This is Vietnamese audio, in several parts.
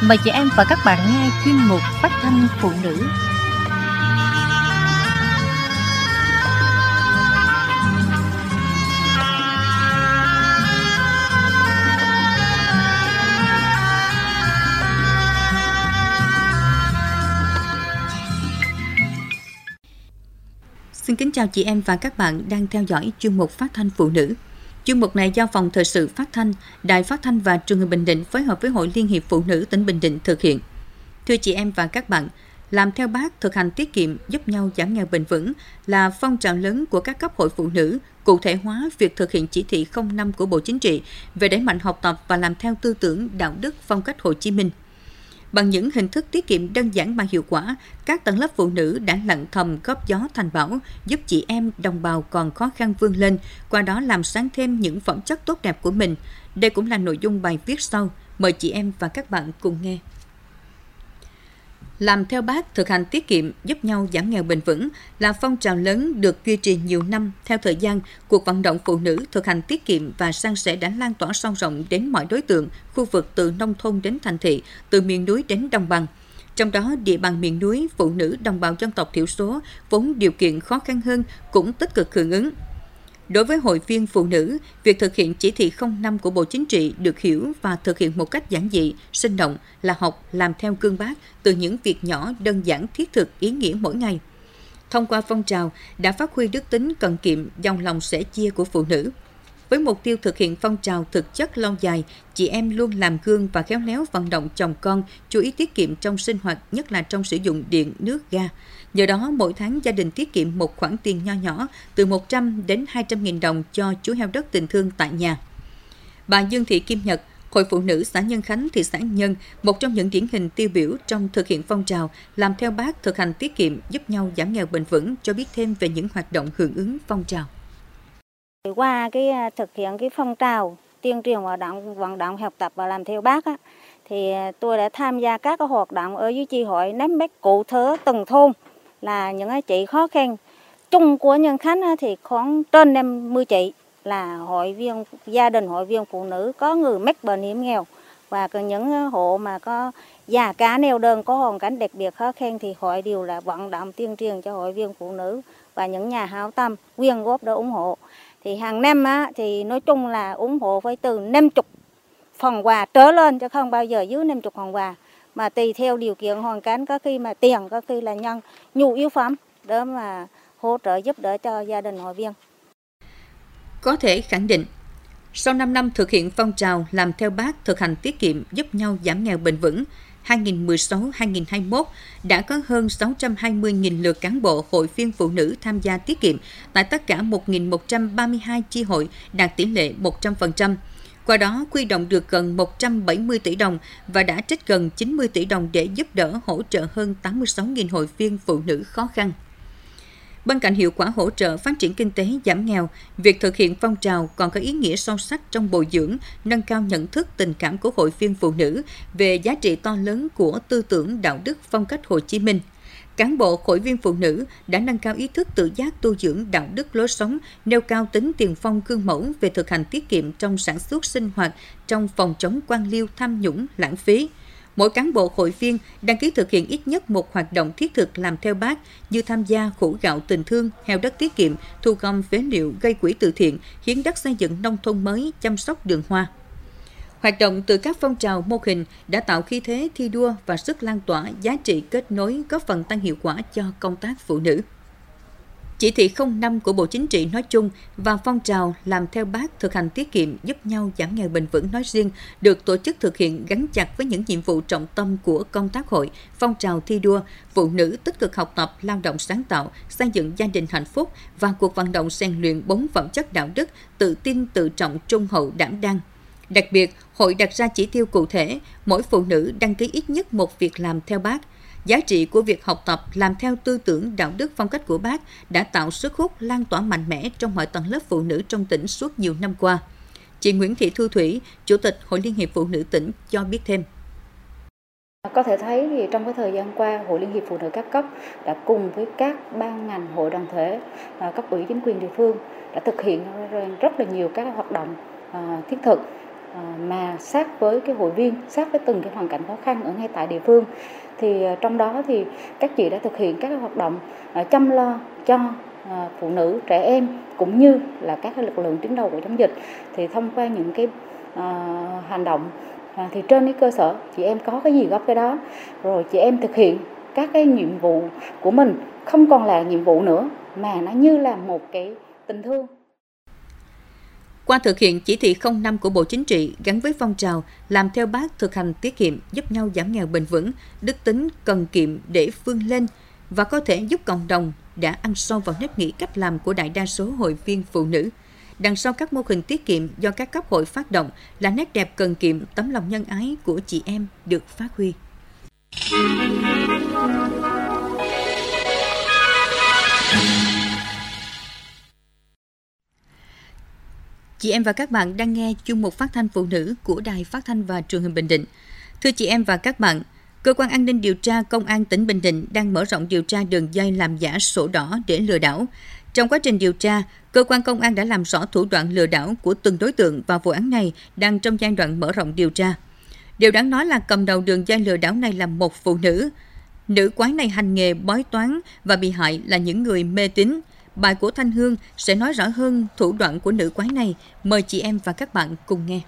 Mời chị em và các bạn nghe chuyên mục Phát thanh phụ nữ. Xin kính chào chị em và các bạn đang theo dõi chuyên mục Phát thanh phụ nữ. Chuyên mục này do Phòng Thời sự Phát thanh, Đài Phát thanh và Truyền hình Bình Định phối hợp với Hội Liên hiệp Phụ nữ tỉnh Bình Định thực hiện. Thưa chị em và các bạn, làm theo Bác thực hành tiết kiệm giúp nhau giảm nghèo bền vững là phong trào lớn của các cấp hội phụ nữ, cụ thể hóa việc thực hiện chỉ thị 05 của Bộ Chính trị về đẩy mạnh học tập và làm theo tư tưởng đạo đức phong cách Hồ Chí Minh. Bằng những hình thức tiết kiệm đơn giản mà hiệu quả, các tầng lớp phụ nữ đã lặng thầm góp gió thành bão, giúp chị em đồng bào còn khó khăn vươn lên, qua đó làm sáng thêm những phẩm chất tốt đẹp của mình. Đây cũng là nội dung bài viết sau. Mời chị em và các bạn cùng nghe. Làm theo Bác thực hành tiết kiệm giúp nhau giảm nghèo bền vững là phong trào lớn được duy trì nhiều năm. Theo thời gian, cuộc vận động phụ nữ thực hành tiết kiệm và san sẻ đã lan tỏa sâu rộng đến mọi đối tượng, khu vực từ nông thôn đến thành thị, từ miền núi đến đồng bằng. Trong đó, địa bàn miền núi, phụ nữ đồng bào dân tộc thiểu số vốn điều kiện khó khăn hơn cũng tích cực hưởng ứng. Đối với hội viên phụ nữ, việc thực hiện chỉ thị 05 của Bộ Chính trị được hiểu và thực hiện một cách giản dị, sinh động là học, làm theo gương Bác từ những việc nhỏ đơn giản thiết thực ý nghĩa mỗi ngày. Thông qua phong trào đã phát huy đức tính cần kiệm, dòng lòng sẻ chia của phụ nữ. Với mục tiêu thực hiện phong trào thực chất lâu dài, chị em luôn làm gương và khéo léo vận động chồng con chú ý tiết kiệm trong sinh hoạt, nhất là trong sử dụng điện, nước, ga. Nhờ đó, mỗi tháng gia đình tiết kiệm một khoản tiền nho nhỏ từ 100 đến 200.000 đồng cho chú heo đất tình thương tại nhà. Bà Dương Thị Kim Nhật, Hội Phụ nữ xã Nhân Khánh, thị xã Nhân, một trong những điển hình tiêu biểu trong thực hiện phong trào làm theo Bác thực hành tiết kiệm giúp nhau giảm nghèo bền vững, cho biết thêm về những hoạt động hưởng ứng phong trào. Qua thực hiện phong trào tuyên truyền vận động học tập và làm theo Bác thì tôi đã tham gia các hoạt động ở dưới chi hội, nắm bắt cụ thể từng thôn là những chị khó khăn chung của Nhân Khánh thì khoảng trên 50 chị là gia đình hội viên phụ nữ có người mắc bệnh hiểm nghèo, và những hộ mà có già cả neo đơn có hoàn cảnh đặc biệt khó khăn thì hội đều là vận động tuyên truyền cho hội viên phụ nữ và những nhà hảo tâm quyên góp để ủng hộ. Thì hàng năm thì nói chung là ủng hộ phải từ 50 phần quà trở lên, chứ không bao giờ dưới 50 phần quà, mà tùy theo điều kiện hoàn cảnh, có khi mà tiền, có khi là nhân nhu yếu phẩm để mà hỗ trợ giúp đỡ cho gia đình hội viên. Có thể khẳng định, sau 5 năm thực hiện phong trào làm theo Bác thực hành tiết kiệm giúp nhau giảm nghèo bền vững 2016-2021 đã có hơn 620.000 lượt cán bộ hội viên phụ nữ tham gia tiết kiệm tại tất cả 1.132 chi hội, đạt tỷ lệ 100%. Qua đó, huy động được gần 170 tỷ đồng và đã trích gần 90 tỷ đồng để giúp đỡ hỗ trợ hơn 86.000 hội viên phụ nữ khó khăn. Bên cạnh hiệu quả hỗ trợ phát triển kinh tế giảm nghèo, việc thực hiện phong trào còn có ý nghĩa sâu sắc trong bồi dưỡng, nâng cao nhận thức tình cảm của hội viên phụ nữ về giá trị to lớn của tư tưởng đạo đức phong cách Hồ Chí Minh. Cán bộ hội viên phụ nữ đã nâng cao ý thức tự giác tu dưỡng đạo đức lối sống, nêu cao tính tiền phong gương mẫu về thực hành tiết kiệm trong sản xuất sinh hoạt, trong phòng chống quan liêu tham nhũng, lãng phí. Mỗi cán bộ hội viên đăng ký thực hiện ít nhất một hoạt động thiết thực làm theo Bác như tham gia khủ gạo tình thương, heo đất tiết kiệm, thu gom phế liệu, gây quỹ từ thiện, hiến đất xây dựng nông thôn mới, chăm sóc đường hoa. Hoạt động từ các phong trào mô hình đã tạo khí thế thi đua và sức lan tỏa giá trị kết nối, góp phần tăng hiệu quả cho công tác phụ nữ. Chỉ thị 05 của Bộ Chính trị nói chung và phong trào làm theo Bác thực hành tiết kiệm giúp nhau giảm nghèo bền vững nói riêng được tổ chức thực hiện gắn chặt với những nhiệm vụ trọng tâm của công tác hội, phong trào thi đua, phụ nữ tích cực học tập, lao động sáng tạo, xây dựng gia đình hạnh phúc và cuộc vận động rèn luyện 4 phẩm chất đạo đức, tự tin, tự trọng, trung hậu, đảm đang. Đặc biệt, hội đặt ra chỉ tiêu cụ thể, mỗi phụ nữ đăng ký ít nhất một việc làm theo Bác. Giá trị của việc học tập, làm theo tư tưởng đạo đức phong cách của Bác đã tạo sức hút lan tỏa mạnh mẽ trong mọi tầng lớp phụ nữ trong tỉnh suốt nhiều năm qua. Chị Nguyễn Thị Thu Thủy, Chủ tịch Hội Liên hiệp Phụ nữ tỉnh cho biết thêm. Có thể thấy thì trong thời gian qua, Hội Liên hiệp Phụ nữ các cấp đã cùng với các ban ngành, hội đoàn thể, cấp ủy chính quyền địa phương đã thực hiện rất là nhiều các hoạt động thiết thực mà sát với cái hội viên, sát với từng cái hoàn cảnh khó khăn ở ngay tại địa phương. Thì trong đó thì các chị đã thực hiện các cái hoạt động chăm lo cho phụ nữ, trẻ em cũng như là các cái lực lượng tuyến đầu của chống dịch. Thì thông qua những cái hành động thì trên cái cơ sở chị em có cái gì góp cái đó, rồi chị em thực hiện các cái nhiệm vụ của mình không còn là nhiệm vụ nữa mà nó như là một cái tình thương. Qua thực hiện chỉ thị 05 của Bộ Chính trị gắn với phong trào làm theo Bác thực hành tiết kiệm giúp nhau giảm nghèo bền vững, đức tính cần kiệm để vươn lên và có thể giúp cộng đồng đã ăn sâu vào nếp nghĩ cách làm của đại đa số hội viên phụ nữ. Đằng sau các mô hình tiết kiệm do các cấp hội phát động là nét đẹp cần kiệm, tấm lòng nhân ái của chị em được phát huy. Chị em và các bạn đang nghe chuyên mục phát thanh phụ nữ của Đài Phát thanh và Truyền hình Bình Định. Thưa chị em và các bạn, Cơ quan An ninh điều tra Công an tỉnh Bình Định đang mở rộng điều tra đường dây làm giả sổ đỏ để lừa đảo. Trong quá trình điều tra, cơ quan công an đã làm rõ thủ đoạn lừa đảo của từng đối tượng và vụ án này đang trong giai đoạn mở rộng điều tra. Điều đáng nói là cầm đầu đường dây lừa đảo này là một phụ nữ. Nữ quái này hành nghề bói toán và bị hại là những người mê tín. Bài của Thanh Hương sẽ nói rõ hơn thủ đoạn của nữ quái này. Mời chị em và các bạn cùng nghe.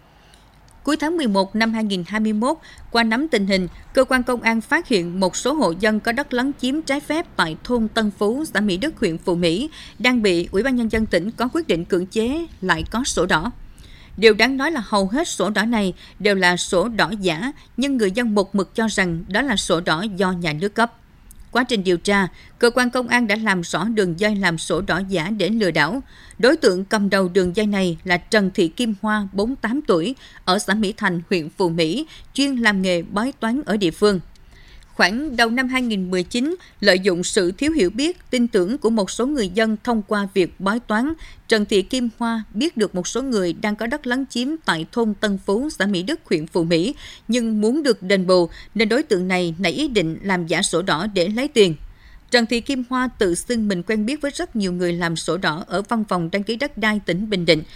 Cuối tháng 11 năm 2021, qua nắm tình hình, cơ quan công an phát hiện một số hộ dân có đất lấn chiếm trái phép tại thôn Tân Phú, xã Mỹ Đức, huyện Phù Mỹ, đang bị Ủy ban Nhân dân tỉnh có quyết định cưỡng chế lại có sổ đỏ. Điều đáng nói là hầu hết sổ đỏ này đều là sổ đỏ giả, nhưng người dân một mực cho rằng đó là sổ đỏ do nhà nước cấp. Quá trình điều tra, cơ quan công an đã làm rõ đường dây làm sổ đỏ giả để lừa đảo. Đối tượng cầm đầu đường dây này là Trần Thị Kim Hoa, 48 tuổi, ở xã Mỹ Thành, huyện Phù Mỹ, chuyên làm nghề bói toán ở địa phương. Khoảng đầu năm 2019, lợi dụng sự thiếu hiểu biết, tin tưởng của một số người dân thông qua việc bói toán, Trần Thị Kim Hoa biết được một số người đang có đất lấn chiếm tại thôn Tân Phú, xã Mỹ Đức, huyện Phù Mỹ, nhưng muốn được đền bù nên đối tượng này nảy ý định làm giả sổ đỏ để lấy tiền. Trần Thị Kim Hoa tự xưng mình quen biết với rất nhiều người làm sổ đỏ ở văn phòng đăng ký đất đai tỉnh Bình Định,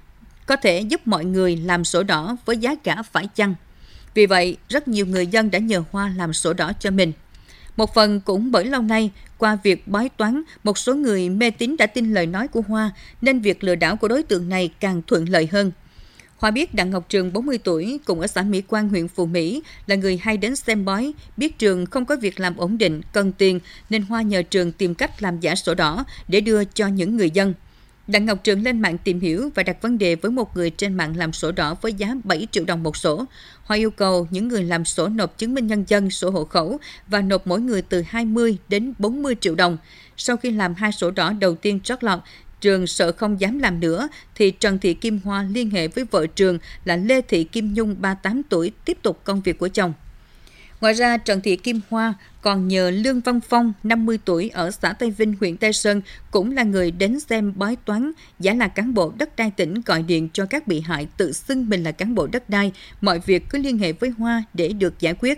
có thể giúp mọi người làm sổ đỏ với giá cả phải chăng. Vì vậy, rất nhiều người dân đã nhờ Hoa làm sổ đỏ cho mình. Một phần cũng bởi lâu nay, qua việc bói toán, một số người mê tín đã tin lời nói của Hoa, nên việc lừa đảo của đối tượng này càng thuận lợi hơn. Hoa biết Đặng Ngọc Trường, 40 tuổi, cùng ở xã Mỹ Quang, huyện Phù Mỹ, là người hay đến xem bói, biết Trường không có việc làm ổn định, cần tiền, nên Hoa nhờ Trường tìm cách làm giả sổ đỏ để đưa cho những người dân. Đặng Ngọc Trường lên mạng tìm hiểu và đặt vấn đề với một người trên mạng làm sổ đỏ với giá 7 triệu đồng một sổ. Hoa yêu cầu những người làm sổ nộp chứng minh nhân dân, sổ hộ khẩu và nộp mỗi người từ 20 đến 40 triệu đồng. Sau khi làm 2 sổ đỏ đầu tiên trót lọt, Trường sợ không dám làm nữa thì Trần Thị Kim Hoa liên hệ với vợ Trường là Lê Thị Kim Nhung, 38 tuổi, tiếp tục công việc của chồng. Ngoài ra, Trần Thị Kim Hoa còn nhờ Lương Văn Phong, 50 tuổi, ở xã Tây Vinh, huyện Tây Sơn, cũng là người đến xem bói toán, giả là cán bộ đất đai tỉnh, gọi điện cho các bị hại tự xưng mình là cán bộ đất đai, mọi việc cứ liên hệ với Hoa để được giải quyết.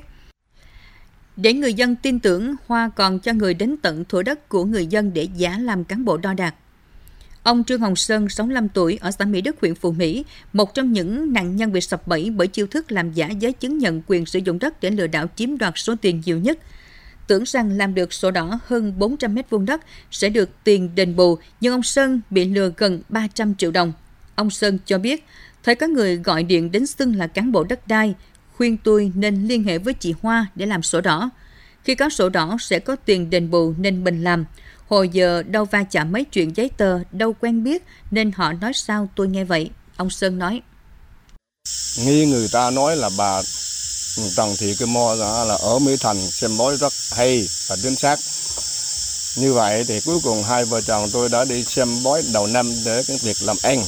Để người dân tin tưởng, Hoa còn cho người đến tận thửa đất của người dân để giả làm cán bộ đo đạc. Ông Trương Hồng Sơn, 65 tuổi, ở xã Mỹ Đức, huyện Phù Mỹ, một trong những nạn nhân bị sập bẫy bởi chiêu thức làm giả giấy chứng nhận quyền sử dụng đất để lừa đảo chiếm đoạt số tiền nhiều nhất. Tưởng rằng làm được sổ đỏ hơn 400 m2 đất sẽ được tiền đền bù, nhưng ông Sơn bị lừa gần 300 triệu đồng. Ông Sơn cho biết, thấy có người gọi điện đến xưng là cán bộ đất đai, khuyên tôi nên liên hệ với chị Hoa để làm sổ đỏ. Khi có sổ đỏ sẽ có tiền đền bù nên mình làm. Hồi giờ đâu va chạm mấy chuyện giấy tờ, đâu quen biết, nên họ nói sao tôi nghe vậy. Ông Sơn nói. Nghe người ta nói là bà Trần Thị Kim Hoa là ở Mỹ Thành xem bói rất hay và chính xác. Như vậy thì cuối cùng hai vợ chồng tôi đã đi xem bói đầu năm để cái việc làm ăn.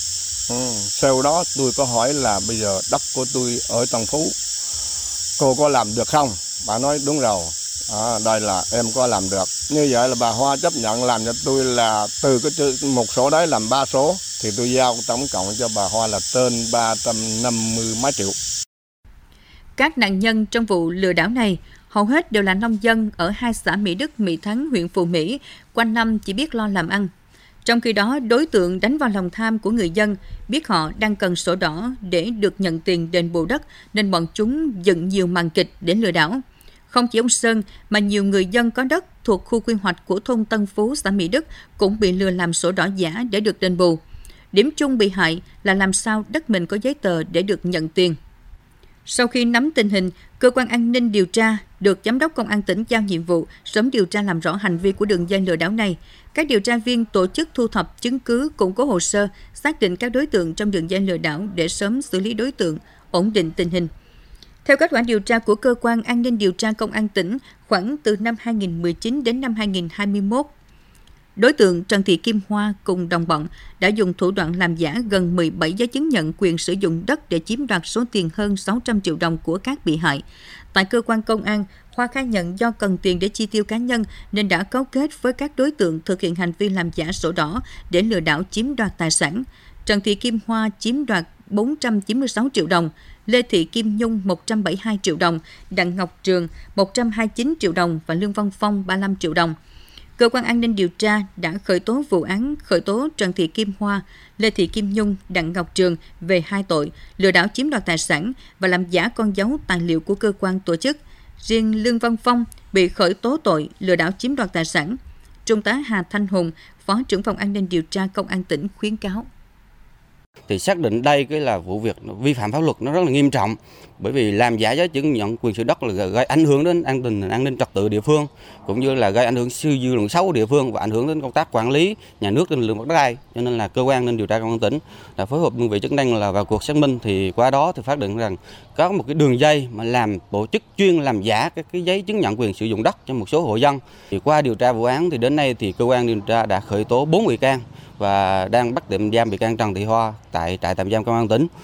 Sau đó tôi có hỏi là bây giờ đất của tôi ở Tân Phú, cô có làm được không? Bà nói đúng rồi. Đây là em có làm được. Như vậy là bà Hoa chấp nhận làm cho tôi là từ cái một số đấy làm 3 số thì tôi giao tổng cộng cho bà Hoa là trên 350 mấy triệu. Các nạn nhân trong vụ lừa đảo này hầu hết đều là nông dân ở hai xã Mỹ Đức, Mỹ Thắng, huyện Phù Mỹ, quanh năm chỉ biết lo làm ăn. Trong khi đó, đối tượng đánh vào lòng tham của người dân, biết họ đang cần sổ đỏ để được nhận tiền đền bù đất nên bọn chúng dựng nhiều màn kịch để lừa đảo. Không chỉ ông Sơn mà nhiều người dân có đất thuộc khu quy hoạch của thôn Tân Phú, xã Mỹ Đức cũng bị lừa làm sổ đỏ giả để được đền bù. Điểm chung bị hại là làm sao đất mình có giấy tờ để được nhận tiền. Sau khi nắm tình hình, Cơ quan An ninh điều tra được Giám đốc Công an tỉnh giao nhiệm vụ sớm điều tra làm rõ hành vi của đường dây lừa đảo này. Các điều tra viên tổ chức thu thập chứng cứ, củng cố hồ sơ, xác định các đối tượng trong đường dây lừa đảo để sớm xử lý đối tượng, ổn định tình hình. Theo kết quả điều tra của Cơ quan An ninh điều tra Công an tỉnh, khoảng từ năm 2019 đến năm 2021, đối tượng Trần Thị Kim Hoa cùng đồng bọn đã dùng thủ đoạn làm giả gần 17 giấy chứng nhận quyền sử dụng đất để chiếm đoạt số tiền hơn 600 triệu đồng của các bị hại. Tại cơ quan công an, Hoa khai nhận do cần tiền để chi tiêu cá nhân nên đã cấu kết với các đối tượng thực hiện hành vi làm giả sổ đỏ để lừa đảo chiếm đoạt tài sản. Trần Thị Kim Hoa chiếm đoạt 496 triệu đồng, Lê Thị Kim Nhung 172 triệu đồng, Đặng Ngọc Trường 129 triệu đồng và Lương Văn Phong 35 triệu đồng. Cơ quan An ninh điều tra đã khởi tố vụ án khởi tố Trần Thị Kim Hoa, Lê Thị Kim Nhung, Đặng Ngọc Trường về 2 tội lừa đảo chiếm đoạt tài sản và làm giả con dấu tài liệu của cơ quan tổ chức. Riêng Lương Văn Phong bị khởi tố tội lừa đảo chiếm đoạt tài sản. Trung tá Hà Thanh Hùng, Phó trưởng phòng An ninh điều tra Công an tỉnh khuyến cáo. Thì xác định đây cái là vụ việc vi phạm pháp luật nó rất là nghiêm trọng, bởi vì làm giả giấy chứng nhận quyền sử dụng đất là gây ảnh hưởng đến an ninh trật tự địa phương, cũng như là gây ảnh hưởng dư luận xấu của địa phương và ảnh hưởng đến công tác quản lý nhà nước trên lĩnh vực đất đai. Cho nên là cơ quan an ninh điều tra Công an tỉnh đã phối hợp đơn vị chức năng là vào cuộc xác minh, thì qua đó thì phát hiện rằng có một cái đường dây mà làm tổ chức chuyên làm giả cái giấy chứng nhận quyền sử dụng đất cho một số hộ dân. Thì qua điều tra vụ án thì đến nay thì cơ quan điều tra đã khởi tố 4 bị can và đang bắt tạm giam bị can Trần Thị Hoa tại trại tạm giam Công an tỉnh.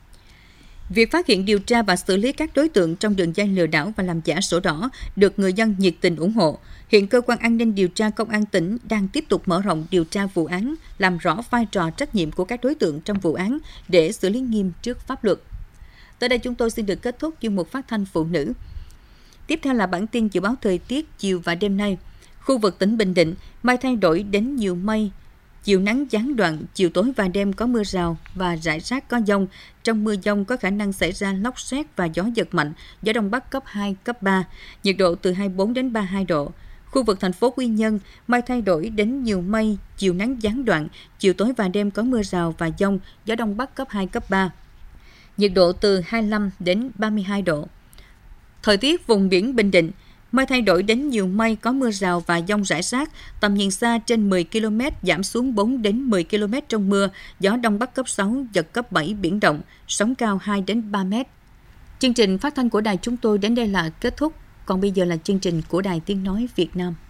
Việc phát hiện, điều tra và xử lý các đối tượng trong đường dây lừa đảo và làm giả sổ đỏ được người dân nhiệt tình ủng hộ. Hiện Cơ quan An ninh điều tra Công an tỉnh đang tiếp tục mở rộng điều tra vụ án, làm rõ vai trò trách nhiệm của các đối tượng trong vụ án để xử lý nghiêm trước pháp luật. Tới đây chúng tôi xin được kết thúc chuyên mục phát thanh phụ nữ. Tiếp theo là bản tin dự báo thời tiết chiều và đêm nay. Khu vực tỉnh Bình Định, mai thay đổi đến nhiều mây, chiều nắng gián đoạn, chiều tối và đêm có mưa rào và rải rác có dông. Trong mưa dông có khả năng xảy ra lốc sét và gió giật mạnh, gió Đông Bắc cấp 2, cấp 3, nhiệt độ từ 24 đến 32 độ. Khu vực thành phố Quy Nhơn, mai thay đổi đến nhiều mây, chiều nắng gián đoạn, chiều tối và đêm có mưa rào và dông, gió Đông Bắc cấp 2, cấp 3, nhiệt độ từ 25 đến 32 độ. Thời tiết vùng biển Bình Định, mai thay đổi đến nhiều mây, có mưa rào và dông rải rác, tầm nhìn xa trên 10 km, giảm xuống 4 đến 10 km trong mưa, gió Đông Bắc cấp 6, giật cấp 7, biển động, sóng cao 2 đến 3 mét. Chương trình phát thanh của đài chúng tôi đến đây là kết thúc, còn bây giờ là chương trình của Đài Tiếng Nói Việt Nam.